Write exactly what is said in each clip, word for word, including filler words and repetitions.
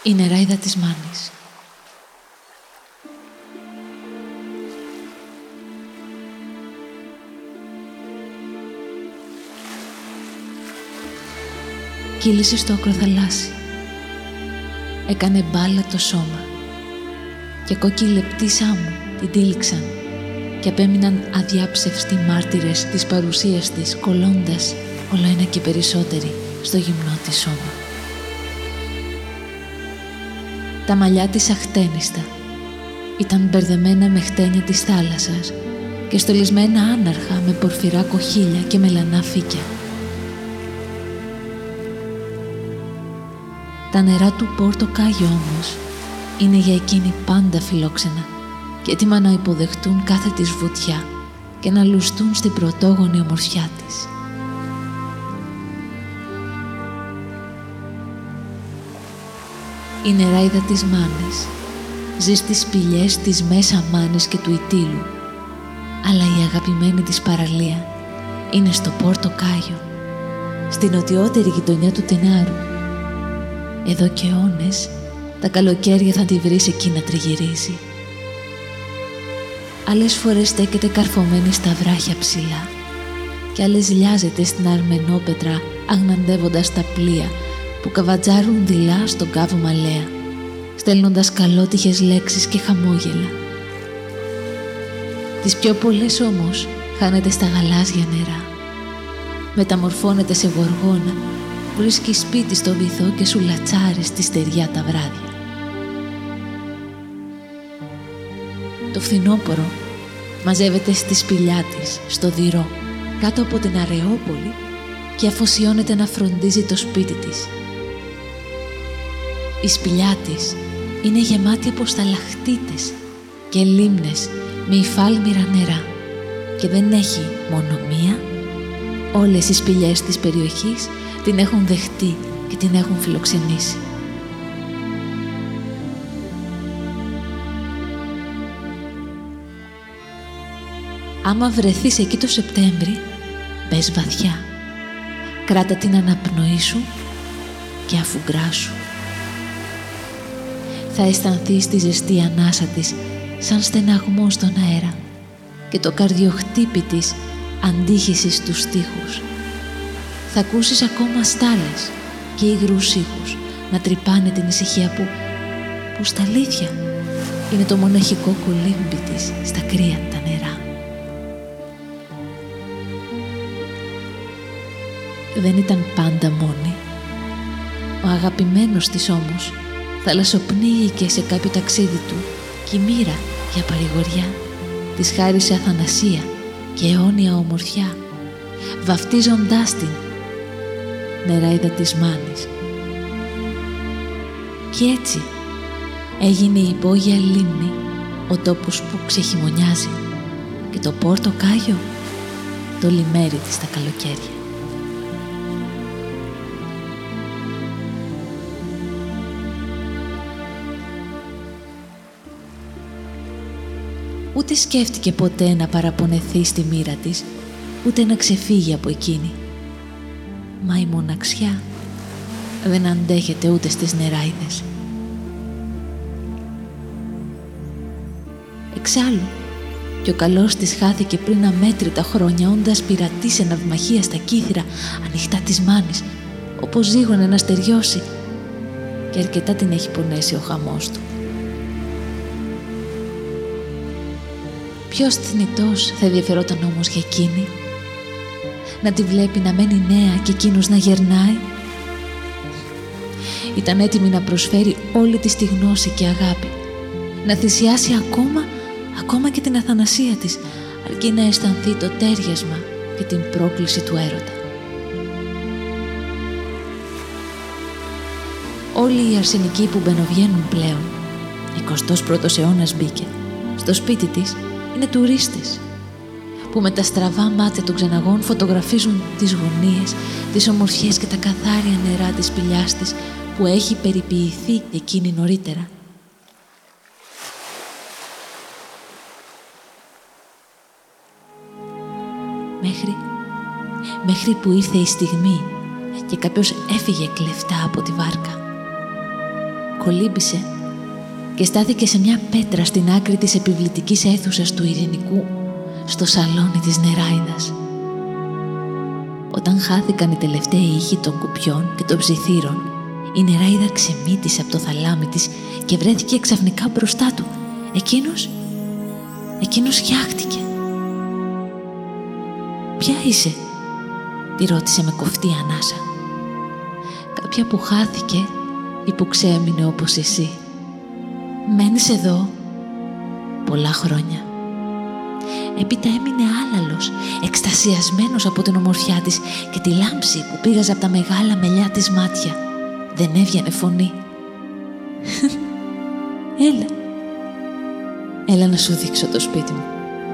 Η νεράιδα της Μάνης. Κύλησε στο ακροθαλάσσι. Έκανε μπάλα το σώμα και κόκκι λεπτοί σάμου την τύλιξαν και απέμειναν αδιάψευστοι μάρτυρες της παρουσίας της, κολλώντας όλο ένα και περισσότεροι στο γυμνό της σώμα. Τα μαλλιά της αχτένιστα ήταν μπερδεμένα με χτένια της θάλασσας και στολισμένα άναρχα με πορφυρά κοχύλια και μελανά φύκια. Τα νερά του Πόρτο Κάγιο όμως είναι για εκείνη πάντα φιλόξενα και έτοιμα να υποδεχτούν κάθε της βουτιά και να λουστούν στην πρωτόγονη ομορφιά της. Η νεράιδα της Μάνης ζει στις σπηλιές της Μέσα Μάνης και του Ιτήλου, αλλά η αγαπημένη της παραλία είναι στο Πόρτο Κάγιο, στην νοτιότερη γειτονιά του Τενάρου. Εδώ και αιώνες τα καλοκαίρια θα τη βρεις εκεί να τριγυρίζει. Άλλες φορές στέκεται καρφωμένη στα βράχια ψηλά και άλλες λιάζεται στην αρμενόπετρα αγναντεύοντας τα πλοία που καβατζάρουν δειλά στον κάβο Μαλέα, στέλνοντας καλότυχες λέξεις και χαμόγελα. Τις πιο πολλές όμως χάνεται στα γαλάζια νερά. Μεταμορφώνεται σε γοργόνα, βρίσκει σπίτι στο βυθό και σου λατσάρει στη στεριά τα βράδια. Το φθινόπωρο μαζεύεται στη σπηλιά της, στο Δυρό, κάτω από την Αρεόπολη και αφοσιώνεται να φροντίζει το σπίτι της. Η σπηλιά της είναι γεμάτη από σταλαχτίτες και λίμνες με υφάλμυρα νερά και δεν έχει μόνο μία. Όλες οι σπηλιές της περιοχής την έχουν δεχτεί και την έχουν φιλοξενήσει. Άμα βρεθείς εκεί το Σεπτέμβρη, μπες βαθιά. Κράτα την αναπνοή σου και αφουγκράσου. Θα αισθανθείς τη ζεστή ανάσα της σαν στεναγμό στον αέρα και το καρδιοχτύπη της αντίχηση στους στίχους. Θα ακούσεις ακόμα στάλες και υγρούς ήχους να τρυπάνε την ησυχία που, που στα αλήθεια είναι το μοναχικό κολύμπι της στα κρύα τα νερά. Δεν ήταν πάντα μόνη. Ο αγαπημένος της όμως θαλασσοπνίγηκε σε κάποιο ταξίδι του και η μοίρα για παρηγοριά της χάρισε αθανασία και αιώνια ομορφιά, βαφτίζοντάς την νεράιδα της Μάνης. Και έτσι έγινε η υπόγεια λίμνη, ο τόπος που ξεχειμωνιάζει, και το Πόρτο Κάγιο το λιμέρι της τα καλοκαίρια. Ούτε σκέφτηκε ποτέ να παραπονεθεί στη μοίρα της, ούτε να ξεφύγει από εκείνη. Μα η μοναξιά δεν αντέχεται ούτε στις νεράιδες. Εξάλλου, και ο καλός της χάθηκε πριν αμέτρητα χρόνια, όντας πειρατή σε ναυμαχία στα κύθυρα ανοιχτά της Μάνης, όπως ζήγωνε να στεριώσει, και αρκετά την έχει πονέσει ο χαμός του. Ποιος θνητός θα ενδιαφερόταν όμως για εκείνη? Να τη βλέπει να μένει νέα και εκείνος να γερνάει? Ήταν έτοιμη να προσφέρει όλη της τη γνώση και αγάπη, να θυσιάσει ακόμα, ακόμα και την αθανασία της, αρκεί να αισθανθεί το τέριασμα και την πρόκληση του έρωτα. Όλοι οι αρσενικοί που μπαινοβγαίνουν πλέον, εικοστός πρώτος αιώνας μπήκε, στο σπίτι της είναι τουρίστες που με τα στραβά μάτια των ξεναγών φωτογραφίζουν τις γωνίες, τις ομορφιές και τα καθάρια νερά της σπηλιάς της που έχει περιποιηθεί εκείνη νωρίτερα. Μέχρι, μέχρι που ήρθε η στιγμή και κάποιος έφυγε κλεφτά από τη βάρκα. κολύμπησε και στάθηκε σε μια πέτρα στην άκρη της επιβλητικής αίθουσας του Ειρηνικού, στο σαλόνι της Νεράιδας. Όταν χάθηκαν οι τελευταίοι ήχοι των κουπιών και των ψιθύρων, η Νεράιδα ξεμύτησε από το θαλάμι της και βρέθηκε ξαφνικά μπροστά του. Εκείνος, εκείνος γιάχτηκε. «Ποια είσαι?» τη ρώτησε με κοφτή ανάσα. «Κάποια που χάθηκε ή που ξέμεινε όπως εσύ». «Μένεις εδώ?» «Πολλά χρόνια». Έπειτα έμεινε άλαλος, εκστασιασμένος από την ομορφιά της και τη λάμψη που πήγαζε από τα μεγάλα μελιά της μάτια. Δεν έβγαινε φωνή. «Έλα, έλα να σου δείξω το σπίτι μου».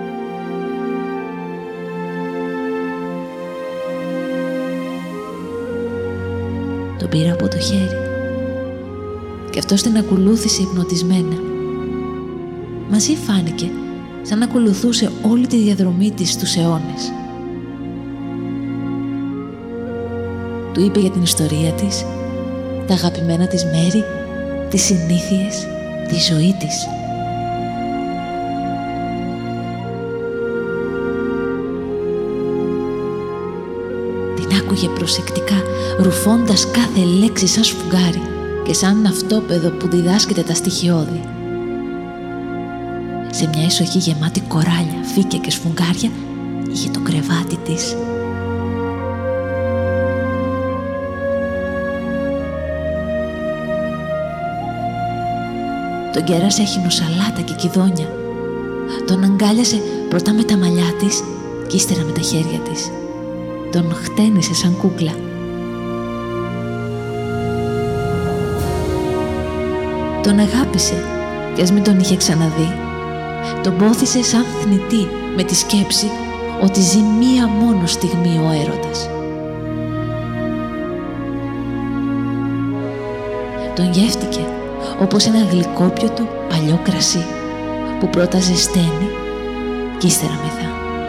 Τον πήρα από το χέρι και αυτός την ακολούθησε υπνοτισμένα. Μαζί φάνηκε σαν να ακολουθούσε όλη τη διαδρομή της στους αιώνες. Του είπε για την ιστορία της, τα αγαπημένα της μέρη, τις συνήθειες, τη ζωή της. Την άκουγε προσεκτικά, ρουφώντας κάθε λέξη σαν σφουγγάρι και σαν ναυτόπεδο που διδάσκεται τα στοιχειώδη. Σε μια ισοχή γεμάτη κοράλια, φύκια και σφουγγάρια είχε το κρεβάτι της. Τον κέρασε αχινοσαλάτα και κηδόνια. Τον αγκάλιασε πρώτα με τα μαλλιά της και ύστερα με τα χέρια της. Τον χτένισε σαν κούκλα. Τον αγάπησε και ας μην τον είχε ξαναδεί. Τον πόθησε σαν θνητή με τη σκέψη ότι ζει μία μόνο στιγμή ο έρωτας. Τον γεύτηκε όπως ένα γλυκόπιωτο παλιό κρασί που πρώτα ζεσταίνει και ύστερα μεθά.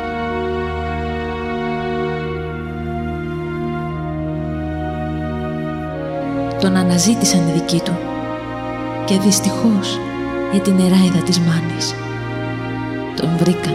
Τον αναζήτησαν οι δικοί του και δυστυχώς για την Νεράιδα της Μάνης. Τον βρήκαν.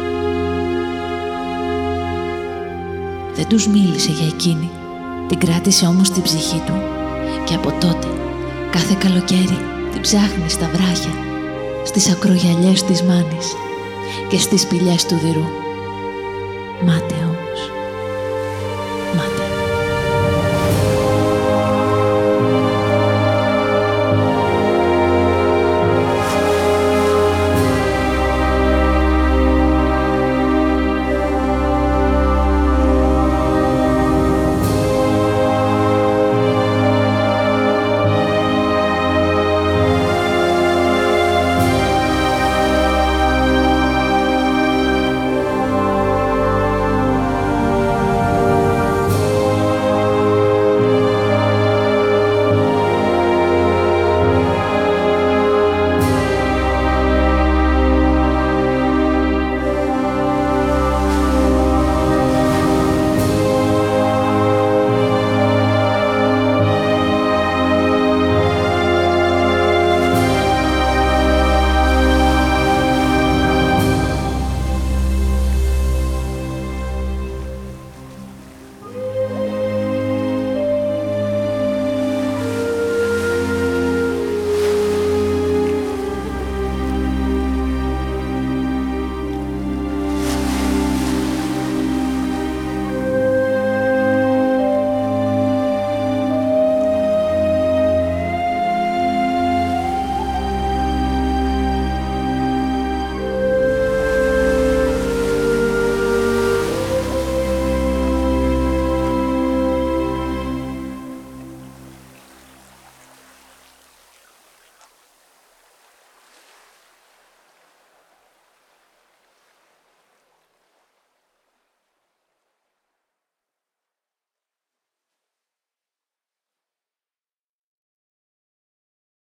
Δεν τους μίλησε για εκείνη, την κράτησε όμως στην ψυχή του και από τότε κάθε καλοκαίρι την ψάχνει στα βράχια, στις ακρογιαλιές της Μάνης και στις σπηλιές του Δειρού. Μάταιο.